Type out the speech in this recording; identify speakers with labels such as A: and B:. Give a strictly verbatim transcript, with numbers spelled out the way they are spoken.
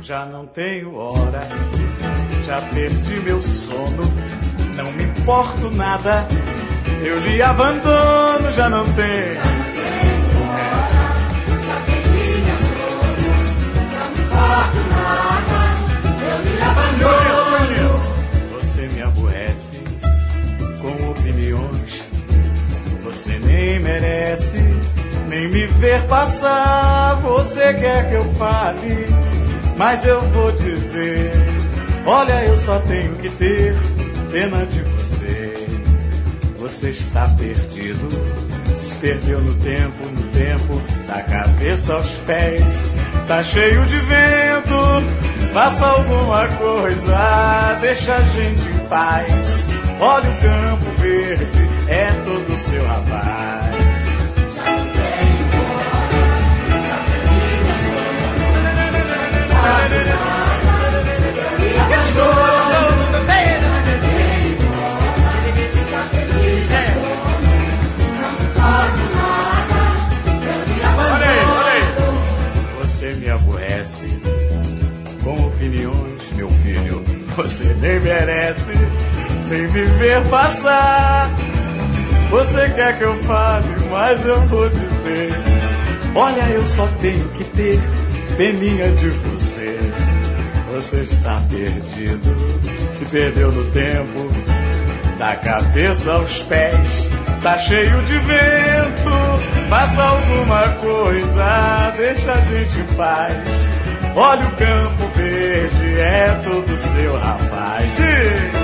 A: Já não tenho hora, já perdi meu sono, não me importo nada, eu lhe abandono, já não tenho.
B: Já não tenho hora, já perdi meu sono, não me importo nada, eu lhe abandono.
A: Você me aborrece com opiniões, você nem merece nem me ver passar. Você quer que eu fale, mas eu vou dizer, olha, eu só tenho que ter pena de você. Você está perdido, se perdeu no tempo, no tempo, da cabeça aos pés, tá cheio de vento, faça alguma coisa, deixa a gente em paz. Olha o campo verde, é todo seu rapaz. Você me aborrece com opiniões, meu filho, você nem merece nem me ver passar. Você quer que eu fale, mas eu vou dizer, olha, eu só tenho que ter peninha de você. Você está perdido, se perdeu no tempo, da cabeça aos pés, tá cheio de vento, faça alguma coisa, deixa a gente em paz. Olha o campo verde, é todo seu rapaz. Diz!